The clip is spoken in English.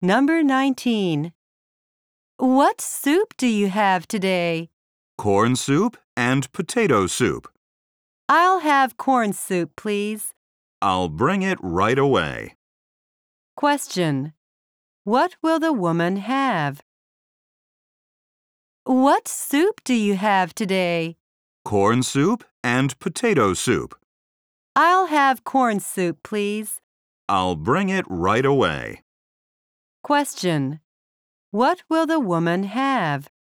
Number 19. What soup do you have today? Corn soup and potato soup. I'll have corn soup, please. I'll bring it right away. Question. What will the woman have? What soup do you have today? Corn soup and potato soup. I'll have corn soup, please. I'll bring it right away. Question. What will the woman have?